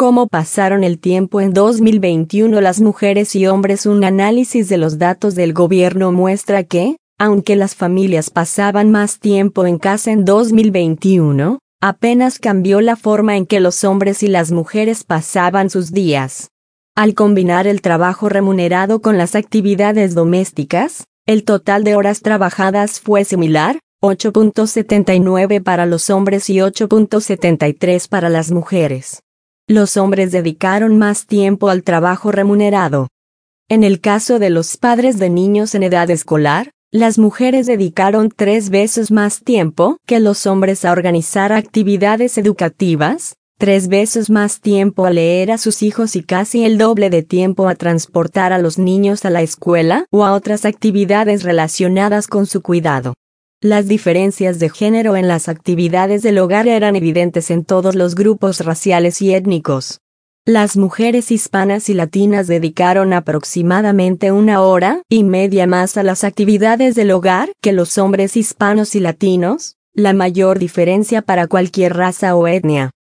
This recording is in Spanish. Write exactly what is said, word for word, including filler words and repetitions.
¿Cómo pasaron el tiempo en dos mil veintiuno las mujeres y hombres? Un análisis de los datos del gobierno muestra que, aunque las familias pasaban más tiempo en casa en dos mil veintiuno, apenas cambió la forma en que los hombres y las mujeres pasaban sus días. Al combinar el trabajo remunerado con las actividades domésticas, el total de horas trabajadas fue similar, ocho punto setenta y nueve para los hombres y ocho punto setenta y tres para las mujeres. Los hombres dedicaron más tiempo al trabajo remunerado. En el caso de los padres de niños en edad escolar, las mujeres dedicaron tres veces más tiempo que los hombres a organizar actividades educativas, tres veces más tiempo a leer a sus hijos y casi el doble de tiempo a transportar a los niños a la escuela o a otras actividades relacionadas con su cuidado. Las diferencias de género en las actividades del hogar eran evidentes en todos los grupos raciales y étnicos. Las mujeres hispanas y latinas dedicaron aproximadamente una hora y media más a las actividades del hogar que los hombres hispanos y latinos, la mayor diferencia para cualquier raza o etnia.